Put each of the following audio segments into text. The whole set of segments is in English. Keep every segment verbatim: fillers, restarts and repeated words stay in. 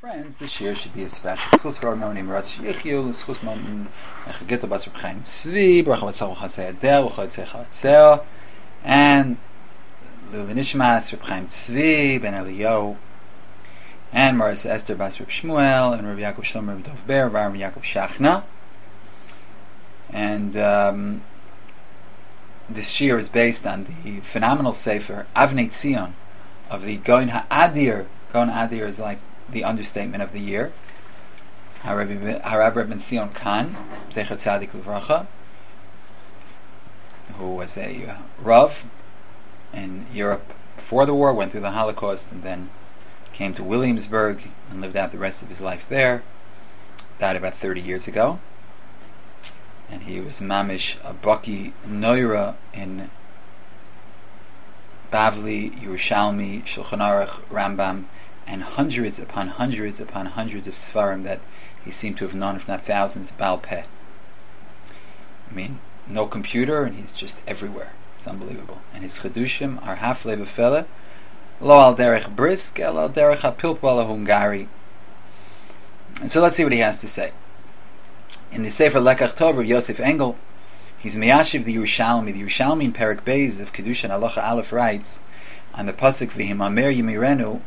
Friends, this year should be a special. Schus for our name, Ras Yechiel, Schus Mountain, Chagita Bas Reb Chaim Tzvi, Bracha Batzal Chasei Adel, Chatzei Chatzei, and Lili Nishmas, Reb Chaim Tzvi, Ben Eliyahu, and Maris Esther Bas Reb Shmuel, and Reb Yaakov Shlomo Reb Dov Ber, Reb Yaakov Shachna. And um, this year is based on the phenomenal sefer Avnei Tzion of the Gaon HaAdir. Gaon HaAdir is like the understatement of the year. Harab Ben Sion Khan, Zecher Tzadik Livracha, who was a uh, Rav in Europe before the war, went through the Holocaust, and then came to Williamsburg and lived out the rest of his life there. Died about thirty years ago. And he was Mamish a Baki Noira in Bavli, Yerushalmi, Shulchan Aruch, Rambam, and hundreds upon hundreds upon hundreds of Sfarim that he seemed to have known, if not thousands, Baal Peh. I mean, no computer, and he's just everywhere. It's unbelievable. And his Chedushim are Hafle B'Fele, Lo al derech brisk, el al derech hapilpala hungari. And so let's see what he has to say. In the Sefer Lekach Tov of Yosef Engel, he's Meyashiv the Yerushalmi. The Yerushalmi in Perek Beis of Kedusha and Halacha Aleph writes on the pasuk V'himamer Yimirenu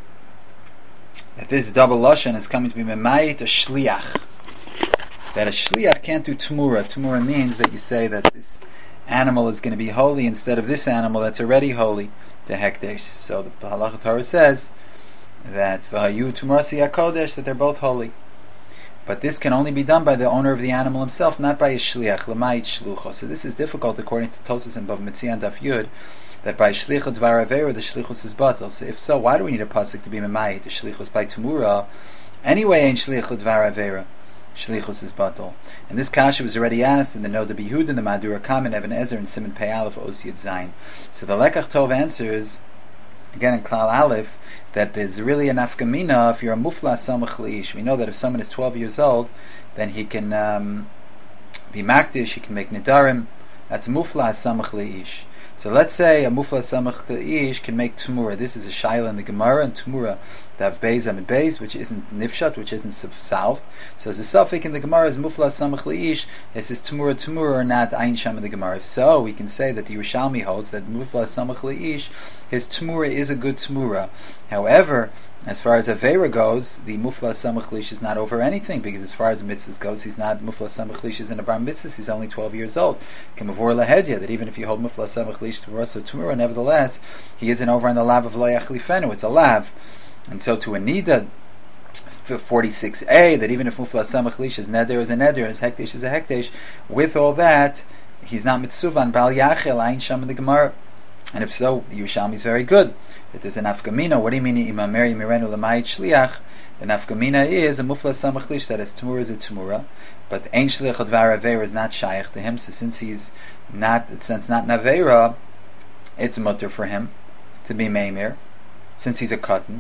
that this double lashon is coming to be memayit a shliach. That a shliach can't do tumura. Tumura means that you say that this animal is going to be holy instead of this animal that's already holy to hekdesh. So the Halacha Torah says that v'hayu tumurasi hakodesh, that they're both holy. But this can only be done by the owner of the animal himself, not by a shliach, l'mayit shlucho. So this is difficult according to Tosas and Bav Metzian Daf Yud, that by shlichut dvar avera the shlichus is batal. So if so, why do we need a pasuk to be memayit the shlichus by tumura? Anyway, ain't shlichut dvar avera, shlichus is batal. And this kasha was already asked in the Noda B'Yehud and the Madura Kam and Even Ezer and Simon Pei Aleph Os Yud Zayin. So the Lekach Tov answers again in Klal Aleph that there's really an nafkamina if you're a mufla samach leish. We know that if someone is twelve years old, then he can um, be makdish, he can make nidarim. That's mufla samach leish. So let's say a mufla samach leish can make tumura. This is a shaila in the Gemara, and tumura they have beis and beis, which isn't nifshat, which isn't solved. So as a suffix in the Gemara is mufla samach leish. Is this tumura tumura or not ayin sham in the Gemara? If so, we can say that the Yerushalmi holds that mufla samach leish, his tumura is a good tumura. However, as far as Avera goes, the Mufla Samach Lish is not over anything, because as far as the mitzvahs goes, he's not Mufla Samach Lish is in a bar mitzvah, he's only twelve years old. Kemavor Lahedya, that even if you hold Mufla Samach Lish to Rasa Tumura, nevertheless, he isn't over on the lav of Loyach Lifenu, it's a lav. And so to a Nida, forty-six A, that even if Mufla Samach Lish is Neder is a Neder, his Hekdesh is a Hekdesh, with all that, he's not Mitzuvan, Bal Yachel, Ayin Sham in the Gemara. And if so, the Yerushalmi is very good. That there's an afgamina. What do you mean, Imamer Yimirenu L'mayit Shliach? The afgamina is a mufla samach lish, that is tumura is a tumura, but ein shliach advar avera is not shaykh to him. So since he's not, since not navera, it's mutter for him to be meimir, since he's a cotton.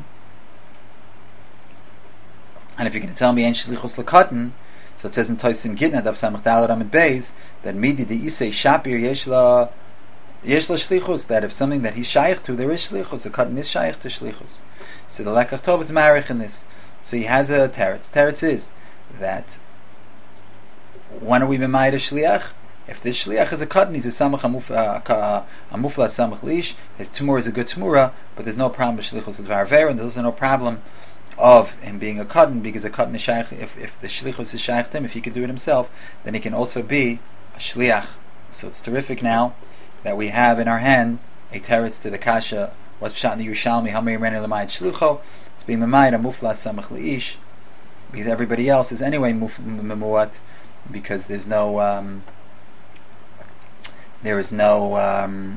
And if you're going to tell me ein shlichus l'cotton, so it says in Tosin Gitna Daf Samach Daled Amid Beis that midi de isei shapir yeshla. Yesh la shlichus, that if something that he's shaykh to, there is shlichus. The cotton is shaykh to shlichus. So the Lekach Tov is marich in this. So he has a teretz. Teretz is that when are we b'mayit a shliach? If this shliach is a cotton, he's a samach a mufla samach lish. His tumura is a good tumura, but there's no problem with shlichus l'dvar avera, and there's also no problem of him being a cotton, because a cotton is shaykh. If, if the shlichus is shaykh to him, if he can do it himself, then he can also be a shliach. So it's terrific now that we have in our hand a teretz to the kasha, what's pshat in the Yerushalmi, Hamei Reni L'mayit Shlucho, it's being memayit a mufla samach leish, because everybody else is anyway memuat, because there's no, um, there is no um,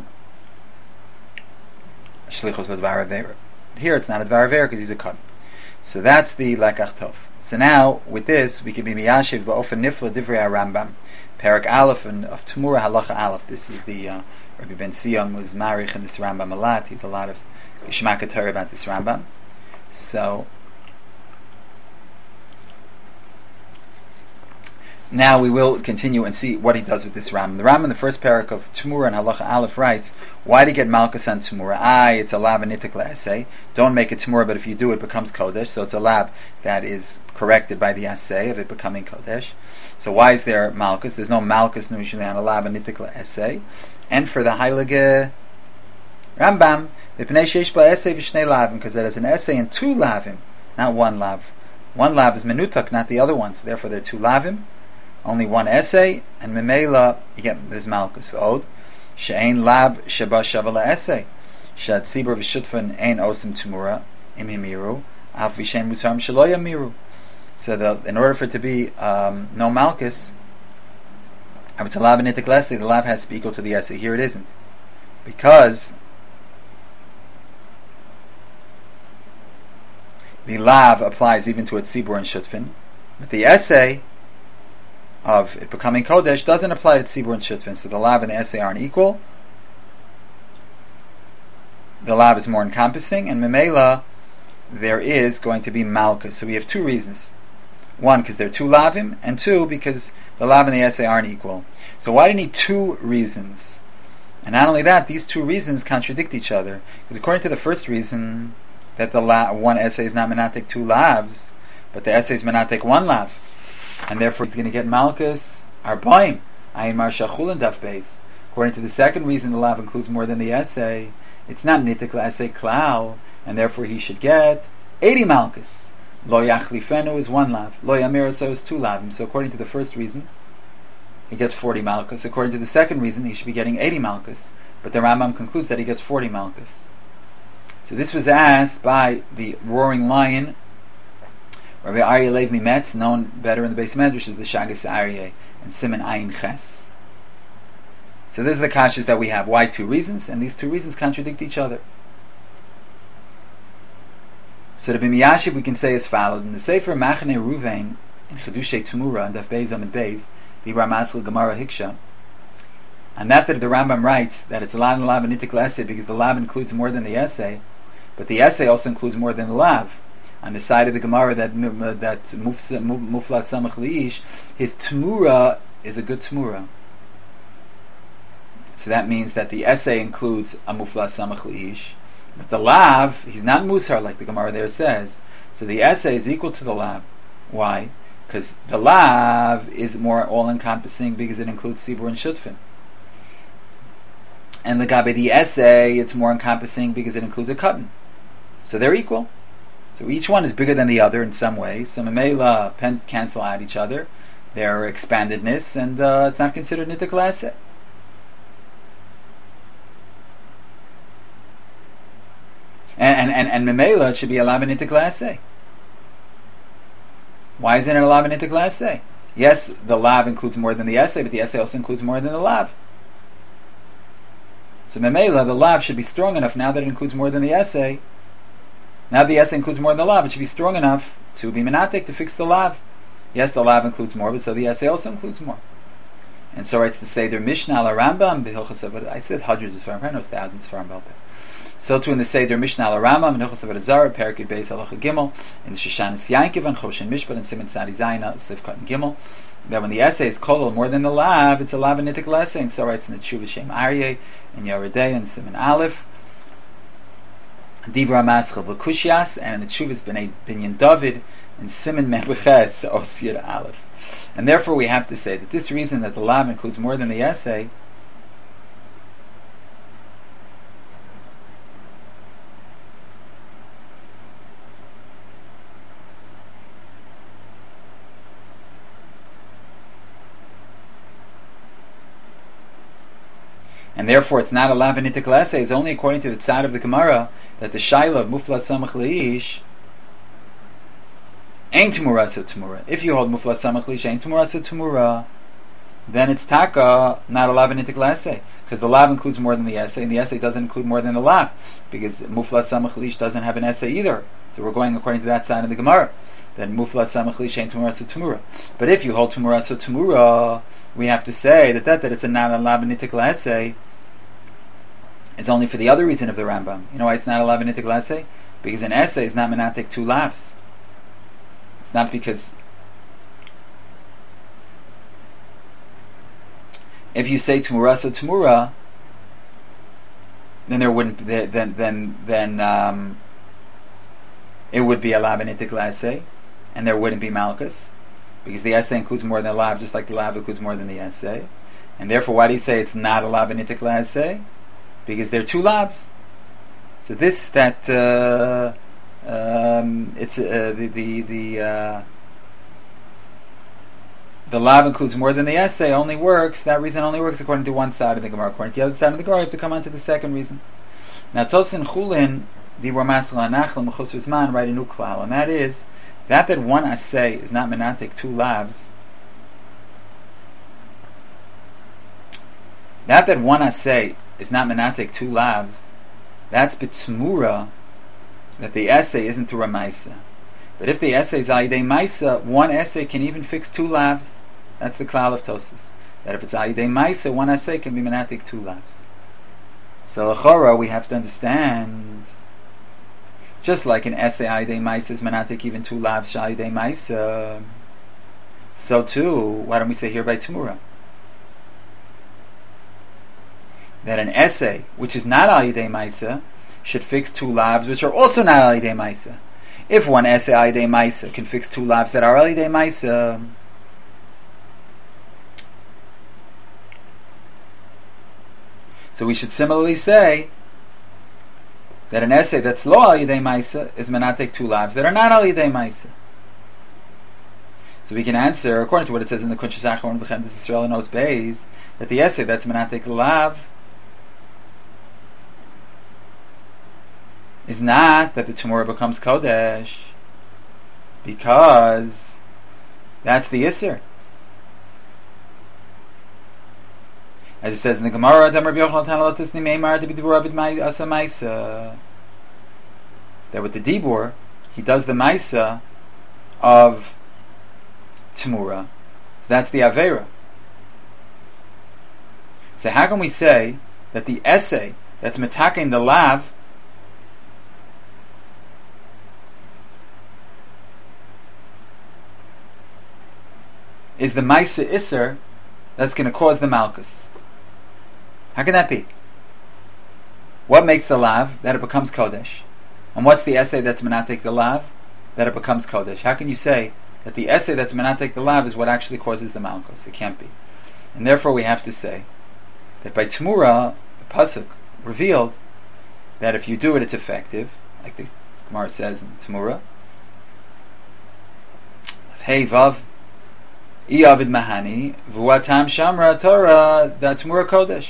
shlichos l'dvar avera. Here it's not a dvar avera because he's a cut. So that's the Lekach Tov. So now, with this, we can be miyashiv ba'ofen nifla divrei Rambam. Perak Aleph and of Tumura Halacha Aleph. This is the uh, Rabbi Ben Sion was marich in this Rambam a lot. He's a lot of Yishmak Torah about this Rambam. So Now we will continue and see what he does with this Ram. The Ram in the first parak of Tumura and Halacha Aleph writes, why to get Malkus on Tumura? Ah, it's a lab and nitikla essay. Don't make it Tumura, but if you do, it becomes Kodesh. So it's a lab that is corrected by the essay of it becoming Kodesh. So why is there Malkus? There's no Malkus usually on a lab and nitikla essay. And for the Heilige Rambam, the Pnei Sheish Ba essay v'shnei lavim, because there is an essay and two lavim, not one lav. One lav is menutak, not the other one. So therefore there are two lavim. Only one essay, and memela you get this malchus v'od she'ein lab sheba shavala essay shad tzibur v'shutfan ein osim tumura im himiru af v'shein musarim shelo yamiru. So the, in order for it to be um, no malchus, if it's a lab and nitik essay, the lab has to be equal to the essay. Here it isn't, because the lav applies even to a tzibur and shutfin, but the essay of it becoming Kodesh doesn't apply to Tzibur and Shutfin, so the Lav and the essay aren't equal. The Lav is more encompassing, and Memela, there is going to be Malchus. So we have two reasons. One, because there are two Lavim, and two, because the Lav and the essay aren't equal. So why do you need two reasons? And not only that, these two reasons contradict each other. Because according to the first reason, that the la- one essay is not Menatek two Lavs, but the essay is Menatek one Lav. And therefore he's going to get Malchus Arbaim Ayin Mar Shachul Daf Beis. According to the second reason, the lav includes more than the essay. It's not nitikla essay klau, and therefore he should get eighty Malchus. Lo Yachlifenu is one lav. Lo Yamiraso is two lavim. So according to the first reason, he gets forty Malchus. According to the second reason, he should be getting eighty Malchus. But the Rambam concludes that he gets forty Malchus. So this was asked by the roaring lion, Rabbi Aryeh Lev Mimetz, known better in the Beis Medrash as the Shagas Aryeh, and Siman Ayin Ches. So these are the kashas that we have. Why two reasons? And these two reasons contradict each other. So the B'miyashiv we can say as follows. In the Sefer Machane Ruvain, in Chedushay Tumura, and Daf Beis Amid Beis, the Ramasl Gemara Hiksha, and that that the Rambam writes that it's a lav and lav and nitikla essay because the lav includes more than the essay, but the essay also includes more than the lav. On the side of the Gemara that uh, that Mufla Samach Li'ish, his Tmura is a good Tmura. So that means that the essay includes a Mufla Samach Li'ish, but the Lav, he's not Musar like the Gemara there says. So the essay is equal to the Lav. Why? Because the Lav is more all-encompassing because it includes Sibur and Shutfin. And the Gabe, the essay, it's more encompassing because it includes a Katan. So they're equal. So each one is bigger than the other in some way. So Memela cancel out each other, their expandedness, and uh, it's not considered nitikla essay. And and and, and Memela should be a lav and nitikla essay. Why isn't it a lav and nitikla essay? Yes, the lav includes more than the essay, but the essay also includes more than the lav. So Memela, the lav should be strong enough now that it includes more than the essay. Now the essay includes more than the lav, it should be strong enough to be menatek to fix the lav. Yes, the lav includes more, but so the essay also includes more. And so writes the Seder Mishnah al Rambam, but I said hundreds of Svarim, I know it's thousands of Svarim about that. So too in the Seder Mishnah al Rambam, in Hilchos Avodah Zarah, Perikid Beis Halacha Gimel, in the Shoshanis Yankiv, and Choshen Mishpat, and Siman Tzadi Zayna, Sifkat and Gimel, that when the essay is kolol more than the lav, it's a lav and nitikla essay, and so writes in the Tshuva Shem Aryeh, in Yeridei, and Siman Aleph, Divra Maschel V'Kushias, and in the Tshuvas B'nai Binyan David, and Siman Mebechetz Osir Aleph. And therefore we have to say that this reason that the lav includes more than the essay and therefore it's not a lav and nitikla essay is only according to the tzad of the Gemara that the Shaila of Mufla Samach Leish ain't Tumura so Tumura. If you hold Mufla Samach Leish ain't Tumura so Tumura, then it's Taka, not a lav and nitikla essay, because the lav includes more than the essay, and the essay doesn't include more than the lav, because Mufla Samach Leish doesn't have an essay either. So we're going according to that side of the Gemara. Then Mufla Samach Leish ain't Tumura so Tumura. But if you hold Tumura so Tumura, we have to say that that, that it's a not a lav and nitikla essay is only for the other reason of the Rambam. You know why it's not a lav and nitikla essay? Because an essay is not menatek two lavs. It's not because if you say Tmura so Tmura, then there wouldn't then then then um, it would be a lav and itik essay, and there wouldn't be malchus, because the essay includes more than the lav, just like the lav includes more than the essay, and therefore, why do you say it's not a lav and itik essay? Because there are two lavs. So this that uh, um, it's uh, the the the uh, the lav includes more than the essay only works. That reason only works according to one side of the Gemara. According to the other side of the Gemara, you have to come on to the second reason. Now, Tosin Chulin, the Masla Nachal Mechusr Zman, write a new klal, and that is that that one assay is not menatik two lavs. That that one assay is not menatik two lavs. That's b'tzmura, that the essay isn't through a maisa. But if the essay is Ayidei Maisa, one essay can even fix two lavs. That's the klal of Tosis. That if it's Ayidei Maisa, one essay can be menatik two lavs. So l'chora, we have to understand, just like an essay Ayidei Maisa is menatik even two lavs Ayidei Maisa, so too, why don't we say here by Tmura? That an essay which is not Ayidei Maisa should fix two lavs which are also not Ayidei Maisa. If one essay Ayidei Maisa can fix two lavs that are Ayidei Maisa, so we should similarly say that an essay that's lo Ayidei Maisa is menatek two lavs that are not Ayidei Maisa. So we can answer, according to what it says in the Kunshas Achron B'Chem Israel knows Beis, that the essay that's menatek lav is not that the Tumura becomes Kodesh, because that's the Isser. As it says in the Gemara, that with the Dibur, he does the Maisa of Tumura. That's the Avera. So how can we say that the essay that's metaking the Lav is the Maisa Isser that's going to cause the Malchus? How can that be? What makes the Lav? That it becomes Kodesh. And what's the essay that's menatek the Lav? That it becomes Kodesh. How can you say that the essay that's menatek the Lav is what actually causes the Malchus? It can't be. And therefore we have to say that by Tmura, the Pasuk revealed that if you do it, it's effective, like the Gemara says in Tmura. Hey Vav Iavid Mahani Vuatam Shamra Torah Da Tmura Kodesh.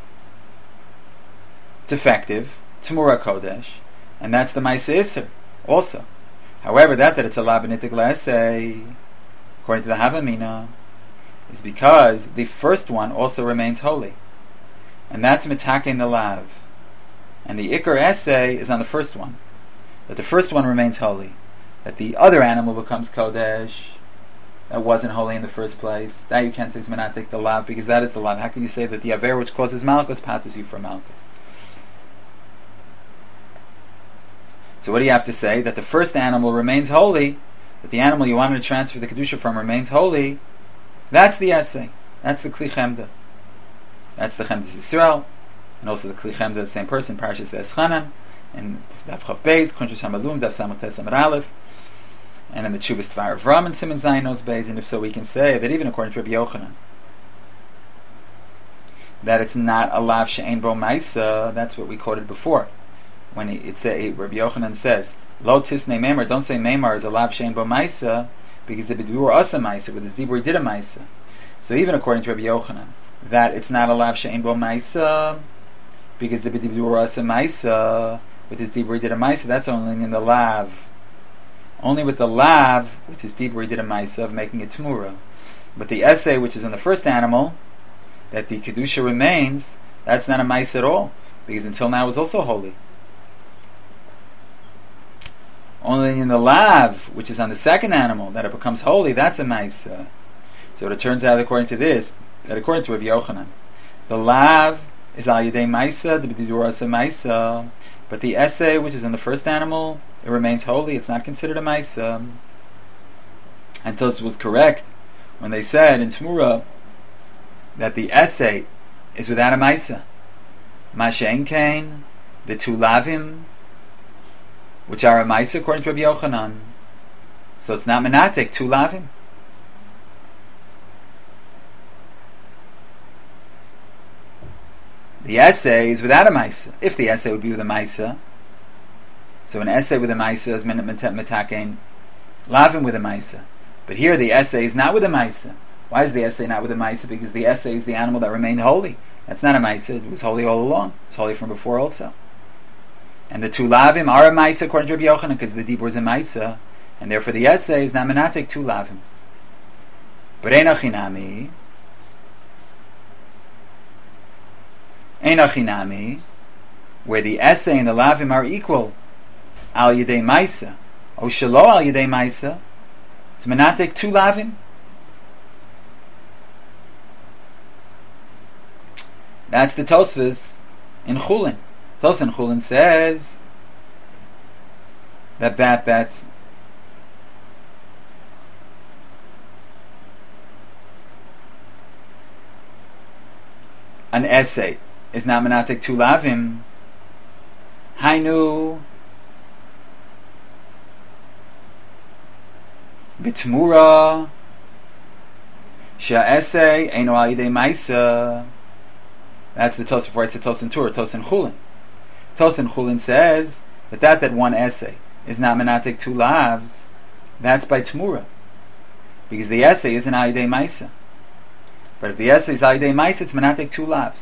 It's effective, Tmura Kodesh, and that's the Maisa Isser also. However, that that it's a Labanitic Essay, according to the Havamina, is because the first one also remains holy, and that's Mitakein the Lav, and the Iker Essay is on the first one, that the first one remains holy, that the other animal becomes Kodesh, that wasn't holy in the first place. That you can't say is Menatik the Lav, because that is the Lav. How can you say that the Aver which causes Malchus patters you for Malchus? So what do you have to say? That the first animal remains holy, that the animal you wanted to transfer the Kedusha from remains holy. That's the essay. That's the Kli Chemda. That's the Chemda Yisrael, and also the Kli Chemda, the same person, Parashas Eschanan, and Daf Chav Beis, Kunshas Hamalum, Daf Samach Tes Amar Aleph, and in the Tshuvas Tvar of Ram and Siman Zayin Nos Beis. And if so, we can say that even according to Rabbi Yochanan, that it's not a Lav She'ein Bo Maisa. That's what we quoted before. When he, it's a, Rabbi Yochanan says, Lo Tisnei Meimar, don't say Meimar is a Lav She'ein Bo Maisa, because the B'dur Asa Maisa, with his Dibur he did a Maisa. So even according to Rabbi Yochanan, that it's not a Lav She'ein Bo Maisa, because the B'dur Asa Maisa, with his Dibur he did a Maisa, that's only in the Lav. Only with the Lav, with his Dibur he did a Maisa of making it Tmura. But the essay, which is in the first animal, that the Kedusha remains, that's not a Maisa at all, because until now it was also holy. Only in the Lav, which is on the second animal, that it becomes holy, that's a Maisa. So it turns out, according to this, that according to Rabbi Yochanan, the Lav is Al Yedei Maisa, the B'didur Asa Maisa, but the essay, which is in the first animal, it remains holy, it's not considered a Maisa. And Tosfos was correct when they said in Tmura that the essay is without a maisa. Mashen kain, the two lavim, which are a maisa according to Rabbi Yochanan. So it's not menatek, two lavim. The essay is without a maisa. If the essay would be with a maisa, so an essay with a maisa is metakein lavim with a maisa. But here the essay is not with a maisa. Why is the essay not with a maisa? Because the essay is the animal that remained holy. That's not a maisa. It was holy all along. It's holy from before also. And the two lavim are a maisa according to Rabbi Yochanan because the dibur is a maisa, and therefore the essay is not menatek two lavim. But einachinami, einachinami, where the essay and the lavim are equal, al yedei maisa, o shelo al yedei maisa, it's menatek two lavim. That's the Tosfos in Chulin. Tosfos in Chulin says that that that an essay is not menatek two lavim. Hainu b'tmura she'essay eino al yidei maisa. That's the Tosfos writes the Tosfos Tur, Tosfos Chulin. Tosfos Chulin says that that that one essay is not menatek two lavs. That's by Tmura, because the essay is an Ayidei Maisa. But if the essay is Ayidei Maisa, it's menatek two lavs.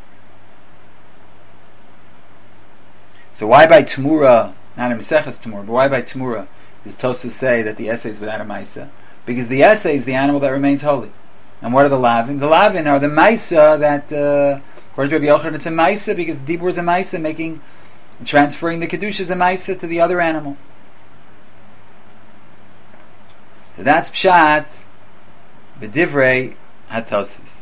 So why by Tmura, not in Meseches Tmura, but why by Tmura does Tosfos say that the essay is without a Maisa? Because the essay is the animal that remains holy. And what are the lavin? The lavin are the maisa that, uh, according to Rabbi Yochanan, it's a maisa because the dibur is a maisa, making, transferring the kedusha is a maisa to the other animal. So that's pshat, b'divrei ha-Tosfos.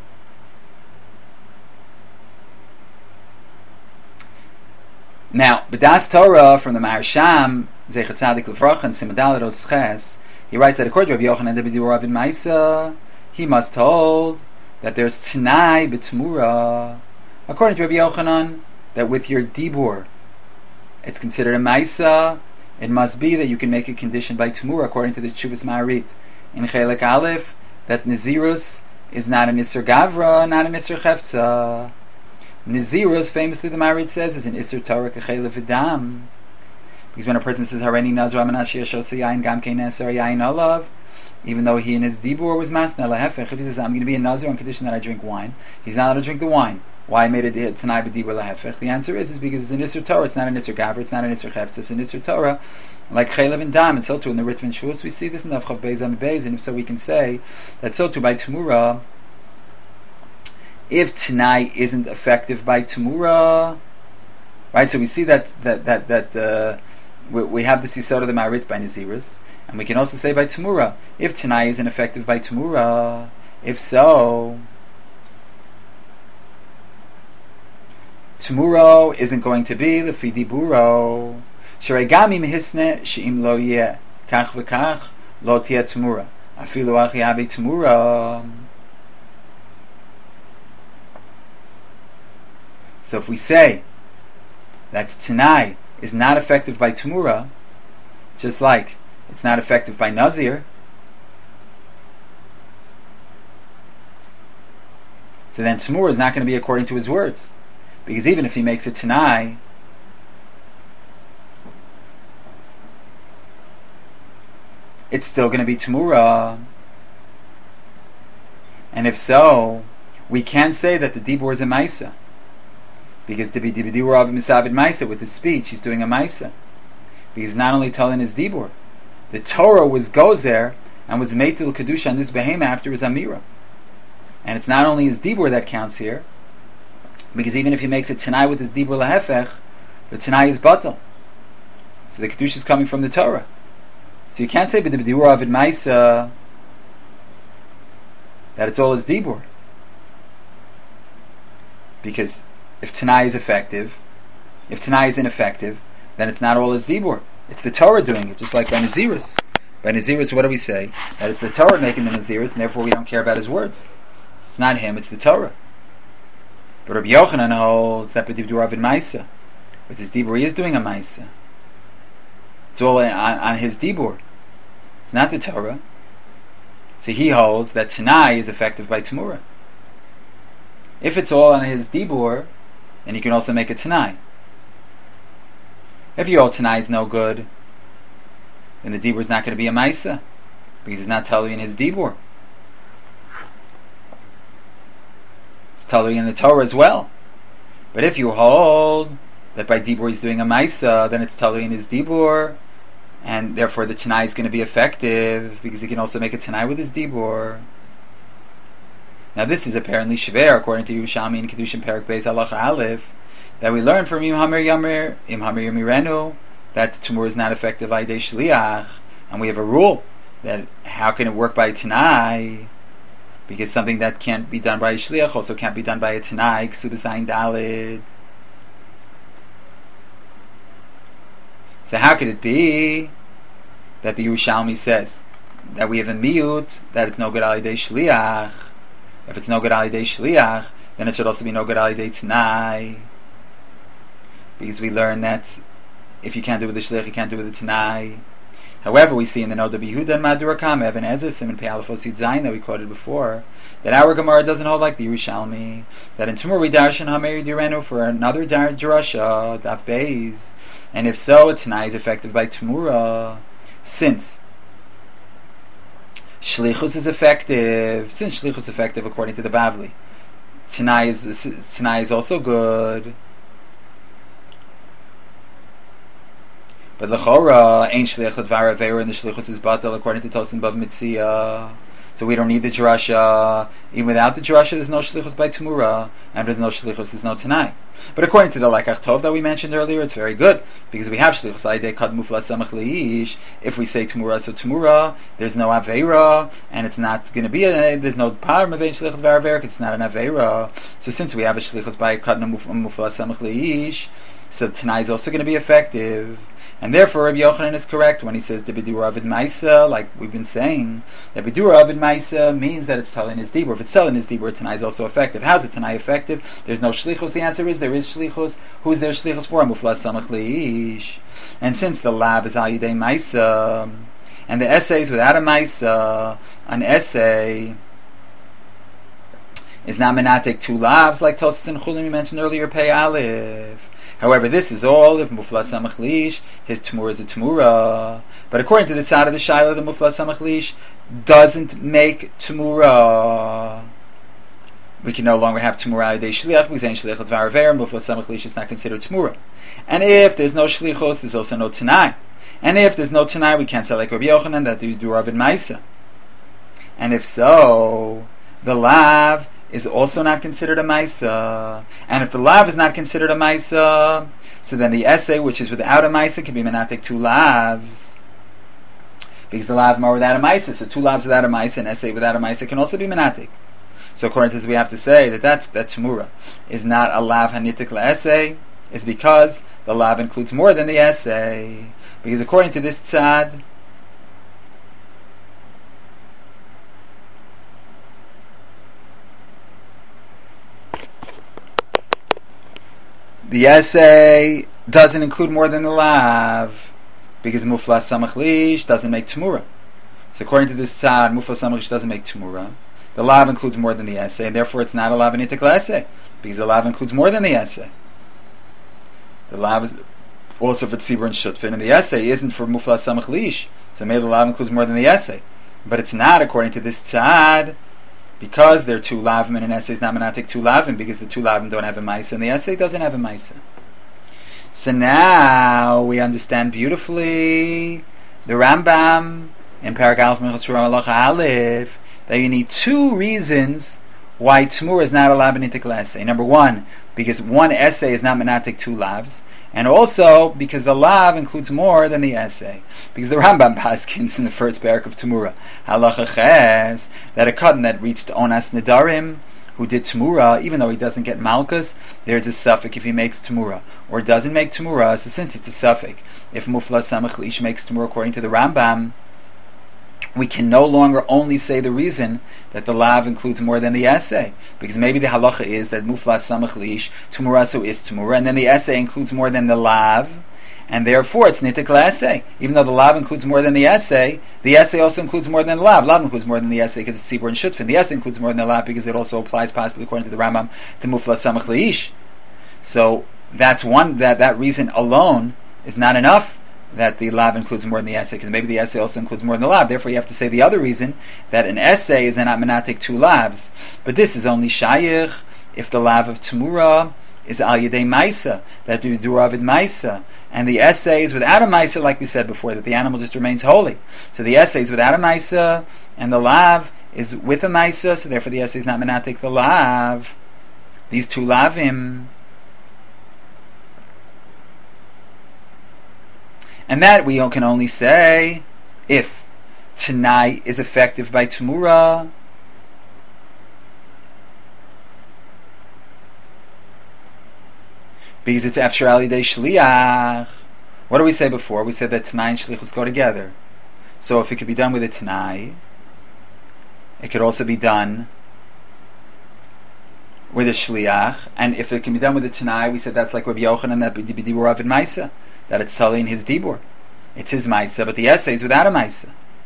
Now, b'das Torah from the Maharsham, Zecher Tzadik L'Vrach and Simadal Eros Ches, he writes that according to Rabbi Yochanan, the b'dibur avin maisa, he must hold that there's Tanai b'Tmura, according to Rabbi Yochanan, that with your dibur, it's considered a maisa. It must be that you can make a condition by Tmura, according to the Tshuvas Ma'arit in Chelek Aleph, that Nazirus is not an Isser Gavra, not an Isser Chefza. Nazirus, famously the Ma'arit says, is an Isser Torah Kechele V'dam. Because when a person says Hareni Nazra Manashi Yashosa Yain Gam Kein Eser Yain Olav, even though he in his dibur was masna lahefech, if he says I'm going to be a nazir on condition that I drink wine, he's not allowed to drink the wine. Why I made it tonight b'dibur lahefech? The answer is is because it's an Isser Torah. It's not an Isser Gavra. It's not an Isser Chefetz. It's an Isser Torah, like Chaylev and Dam. And so too in the Ritva and Shavuos we see this in the Avchav Beis Am Beis, and if so we can say that so too by Tmura, if Tanai isn't effective by Tmura, right? So we see that that that that uh, we, we have this Yisod of the Ma'arit by Nazirus. And we can also say by Tmura, if Tanai is ineffective by Tmura, if so, Tmuro isn't going to be the Fidiburo. Sheregami mehisne sheim lo yeh kach v'kach lo tiyeh Tmura. Afilu achi abi Tmura. So if we say that Tanai is not effective by Tmura, just like it's not effective by Nazir, so then Tmura is not going to be according to his words, because even if he makes it Tanai, it's still going to be Tmura. And if so, we can't say that the Dibur is a Maisa, because to be Dibur of Misabed Maisa, with his speech he's doing a Maisa, because he's not only telling his Dibur. The Torah was gozer and was made to the Kedusha on this behema after his Amira. And it's not only his Dibur that counts here, because even if he makes it Tanai with his Dibur lahefech, the Tanai is Batal. So the Kedusha is coming from the Torah. So you can't say but the Dibur Avid Maisa that it's all his Dibur. Because if Tanai is effective, if Tanai is ineffective, then it's not all his Dibur. It's the Torah doing it, just like by Nazirus. By Nazirus, what do we say? That it's the Torah making the Nazirus, and therefore we don't care about his words. It's not him, it's the Torah. But Rabbi Yochanan holds that b'dibur avid ma'isa. With his dibur, he is doing a ma'isa. It's all on, on his dibur. It's not the Torah. So he holds that Tanai is effective by Tamura. If it's all on his dibur, then you can also make a Tanai. If your Tanai is no good, then the dibur is not going to be a ma'isa, because he's not totally in his dibur. It's totally in the Torah as well. But if you hold that by dibur he's doing a ma'isa, then it's totally in his dibur, and therefore the Tanai is going to be effective, because he can also make a Tanai with his dibur. Now this is apparently Shver, according to Yerushalmi and Kedushin Perak Beis Halacha Aleph, that we learn from Im Hamer Yamer, Im Hamer Yamirenu, that Tumur is not effective by Yidei Shliach, and we have a rule that how can it work by Tanai? Because something that can't be done by a Shliach also can't be done by a Tanai, Ksubas Ayin Daled. So how could it be that the Yerushalmi says that we have a miyut, that it's no good al yidei shliach? If it's no good al yidei shliach, then it should also be no good al yidei tanai. Because we learn that if you can't do it with the shliach, you can't do it with the tanai. However, we see in the Noda B'Yehuda and Madurakam, Even Ezer, Simon Pei Aleph Osid Zayin, that we quoted before, that our Gemara doesn't hold like the Yerushalmi, that in Tumur we darshan Hamer Direnu for another dar drasha, Daf Beis. And if so, a Tanai is effective by Tumura, since Shlichus is effective, since Shlichus is effective according to the Bavli, Tanai is, Tanai is also good. But L'chora, ain't Shliach L'dvar Aveira, and the Shlichus is Batal according to Tosin Bav Mitzia. So we don't need the Jerasha. Even without the Jerasha, there's no Shlichus by Tumura, and there's no Shlichus, there's no Tanai. But according to the Lekach Tov that we mentioned earlier, it's very good, because we have Shlichus Aidei Kad Mufla Samach Leish. If we say Tumura, so Tumura, there's no Aveira, and it's not going to be a, there's no Par Mavein Shlichus L'dvar Aveira, it's not an Aveira. So since we have a Shlichus by Kad Mufla Samach Leish, so Tanai is also going to be effective. And therefore, Rabbi Yochanan is correct when he says the B'dur Avid Maisa, like we've been saying, that B'dur Avid Maisa means that it's telling his Dibur. If it's telling his Dibur, Tanai is also effective. How's it Tanai effective? There's no Shlichus. The answer is there is Shlichus. Who's there Shlichus for? Muflas Samach Leish. And since the lab is Al Yidei Maisa, and the essay is without a Maisa, an essay is not menatek two labs, like Tosas and Chulim we mentioned earlier, Pei Aleph. However, this is all if Muflas Samach Leish, his Tumura is a Tumura. But according to the Tzad of the Shaila, the Muflas Samach Leish doesn't make Tumura. We can no longer have Tumura Yidei Shliach, because ain't Shliach L'dvar Aveira, Muflas Samach Leish is not considered Tumura. And if there's no Shlichos, there's also no Tanai. And if there's no Tanai, we can't say like Rabbi Yochanan that you do Ravid Maisa. And if so, the Lav is also not considered a Maisa. And if the Lav is not considered a Maisa, so then the essay, which is without a Maisa, can be Menatek two Lavs. Because the Lav are without a Maisa, so two Lavs without a Maisa, and essay without a Maisa can also be Menatek. So according to this, we have to say that that, that Tumura is not a Lav Hanitik LaEssay, is because the Lav includes more than the essay. Because according to this Tzad, the essay doesn't include more than the lav, because Muflas Samach Leish doesn't make Tumura. So according to this tzad, Muflas Samach Leish doesn't make Tumura. The lav includes more than the essay, and therefore it's not a lav anitik essay, because the lav includes more than the essay. The lav is also for Tzibur and Shutfin, and the essay isn't for Muflas Samach Leish, so maybe the lav includes more than the essay. But it's not according to this tzad, because they're two lavim and an essay is not menatik two lavim, because the two lavim don't have a maisa and the essay doesn't have a maisa. So now we understand beautifully the Rambam in Parak Aleph Minchas Shura Halacha Aleph that you need two reasons why Tumur is not a lav b'nitik essay. Number one, because one essay is not menatik two lavs, and also because the lav includes more than the essay. Because the Rambam paskins in the first parak of Tumura, Halacha Ches, that a cotton that reached Onas Nedarim, who did Tumura, even though he doesn't get Malkus, there's a suffix if he makes Tumura, or doesn't make Tumura, so since it's a suffix, if Muflas Samach Leish makes Tumura according to the Rambam, we can no longer only say the reason that the lav includes more than the essay, because maybe the halacha is that muflas samach liish tumuraso is tumura, and then the essay includes more than the lav, and therefore it's nitik essay. Even though the lav includes more than the essay, the essay also includes more than the lav. Lav includes more than the essay because it's tzibur and shutfin. The essay includes more than the lav because it also applies, possibly according to the Rambam, to muflas samach liish. So that's one that that reason alone is not enough that the lav includes more than the essay, because maybe the essay also includes more than the lav. Therefore, you have to say the other reason, that an essay is not menatik two lavs. But this is only shayich if the lav of Tamura is al yedei maisa, that you do ravid maisa, and the essay is without a maisa, like we said before, that the animal just remains holy. So the essay is without a maisa, and the lav is with a maisa, so therefore the essay is not menatik the lav. These two lavim. And that we can only say if Tanai is effective by Tamura, because it's After Ali Day Shliach. What did we say before? We said that Tanai and Shlichus go together. So if it could be done with a Tanai, it could also be done with a Shliach. And if it can be done with a Tanai, we said that's like Rabbi Yochanan, that B'dibur Avid Maisa, that it's totally in his dibur. It's his maisa, but the essay is without a maisa.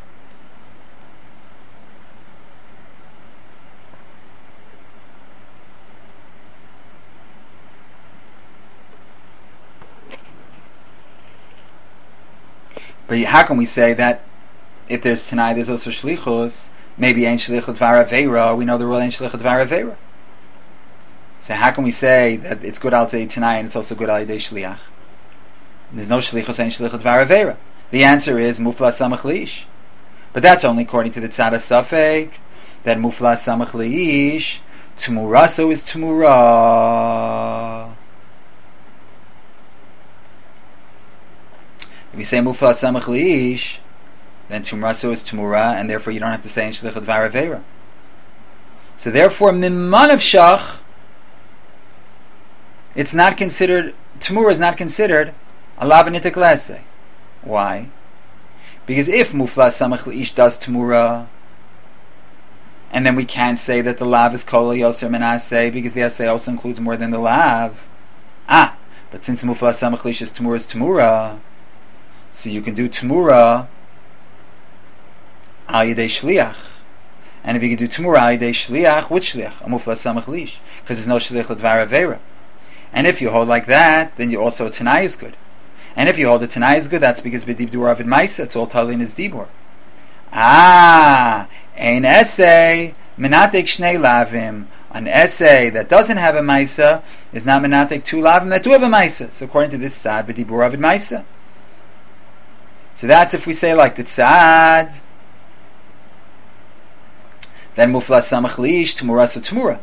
But how can we say that if there's Tanai, there's also Shlichus? Maybe ain't Shlichut Dvar Aveira. We know the rule ain't Shlichut Dvar Aveira. So how can we say that it's good al Tanai and it's also good al Yedei Shliach? There's no shlichus and shlichut varavera. The answer is muflas samach liish. But that's only according to the tzad safek, that muflas samach liish, tumuraso is tumura. If you say muflas samach liish, then tumuraso is tumura, and therefore you don't have to say in shlichut varavera. So therefore, mimman of shach, it's not considered, tumura is not considered Allah b'nitik l'essay. Why? Because if muflas samach liish does tamura, and then we can't say that the lav is kol yoser min asay, because the essay also includes more than the lav. Ah, but since muflas samach liish is tamura is tamura, so you can do tamura al yedei shliach. And if you can do tamura al yedei shliach, which shliach? A muflas samach liish, because there's no shliach l'dvar avera. And if you hold like that, then you also Tanai is good. And if you hold the Tanai is good, that's because b'dibur avid maisa, it's all totally in his dibur. Ah, an essay menatek shnei lavim. An essay that doesn't have a maisa is not menatek two lavim that do have a maisa. So according to this sad, b'dibur avid maisa. So that's if we say like the tzad, then muflas samach liish tamura so tamura.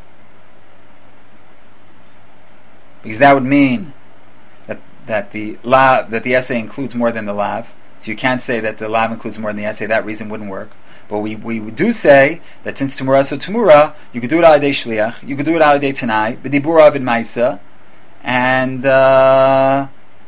Because that would mean that that the lav, that the essay includes more than the lav. So you can't say that the lav includes more than the essay. That reason wouldn't work. But we, we do say that since tamura so tamura, you could do it al yedei shliach, you could do it al yedei tanai, b'dibur avid maisa, and uh,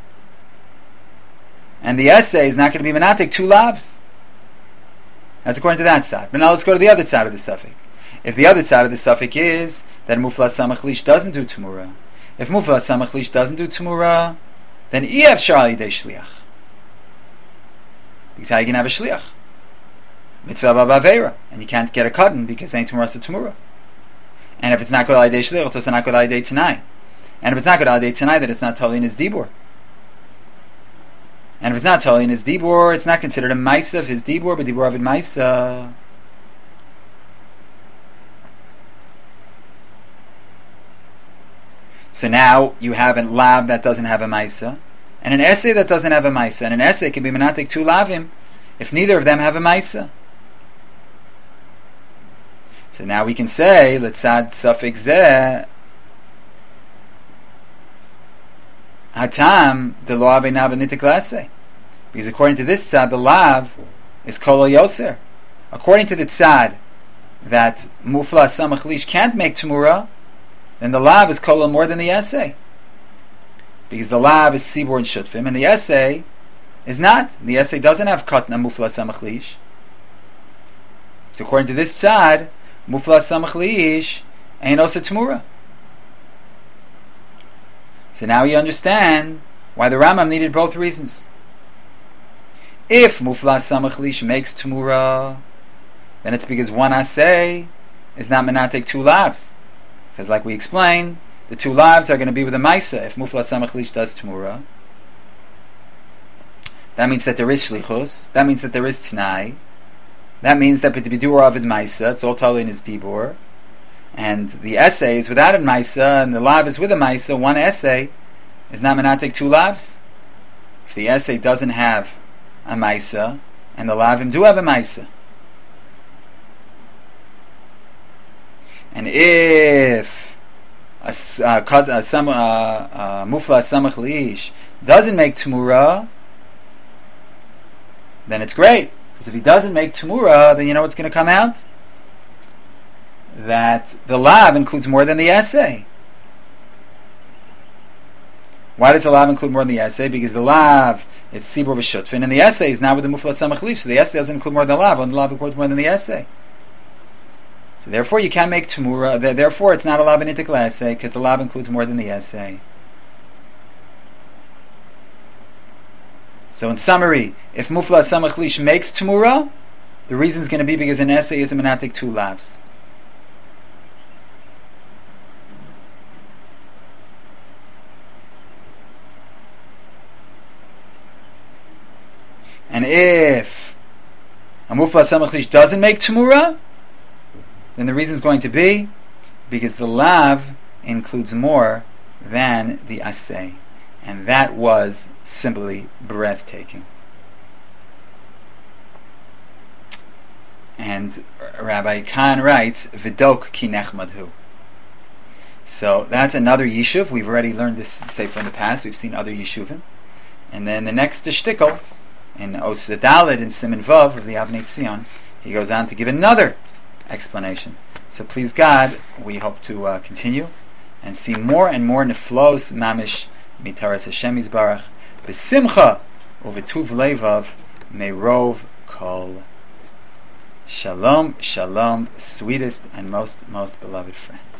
and the essay is not going to be menatik two lavs. That's according to that side. But now let's go to the other side of the suffix. If the other side of the suffix is that muflas samach liish doesn't do tamura, if muflas samach liish doesn't do tamura, then ef shar al yedei shliach. Because how you can have a shliach? Mitzvah b'aveira, and you can't get a cotton because ain't tamura so tamura. And if it's not good al yedei shliach, it's also not good al yedei tanai. And if it's not good al yedei tanai, then it's not totally in his dibur. And if it's not totally in his dibur, it's not considered a maisa of his dibur, but dibur avid maisa. So now you have a lav that doesn't have a maisa, and an essay that doesn't have a maisa, and an essay can be menatik two lavim if neither of them have a maisa. So now we can say letzad suffix zeh hatam the lo avenav nitik l'essay, because according to this tzad the lav is kol yoser. According to the tzad that muflas samach liish can't make tamura, then the lav is kol more than the essay, because the lav is sibur and shutfim, and the essay is not. The essay doesn't have katna muflas samach liish. So according to this side, mufla samach liish ain't osa tamura. So now you understand why the Rambam needed both reasons. If mufla samach liish makes tamura, then it's because one asay is not menatek two labs. Because like we explained, the two labs are going to be with a maisa if mufla samach liish does tamura. That means that there is shlichus. That means that there is t'nai. That means that b'dibidur avid maisa, it's all totally in his dibur. And the essay is without a maisa, and the lav is with a maisa. One essay is not menatek two lavs. If the essay doesn't have a maisa, and the lavim do have a maisa. And if a, a, a, some, a, a mufla samach liish doesn't make tamura, then it's great. Because if he doesn't make tamura, then you know what's going to come out? That the lav includes more than the essay. Why does the lav include more than the essay? Because the lav, it's sibur v'shutfin, and the essay is now with the mufla samach liish, so the essay doesn't include more than the lav, and the lav includes more than the essay. So therefore you can't make tamura, therefore it's not a lav b'nitik l'essay, because the lav includes more than the essay. So in summary, if mufla samach liish makes tamura, the reason is going to be because an essay is a menatik two lavs. And if a mufla samach liish doesn't make tamura, then the reason is going to be because the lav includes more than the asay. And that was simply breathtaking. And Rabbi Khan writes, V'dok ki nechmadhu. So that's another yishuv. We've already learned this sefer in the past. We've seen other yishuvim. And then the next shtickle, in Osa Daled in Siman Vav of the Avnei Tzion, he goes on to give another explanation. So please God, we hope to uh, continue and see more and more neflos mamish mitaras Hashem Yisbarach b'simcha u'v'tuv levav meirov kol. Shalom, shalom, sweetest and most, most beloved friend.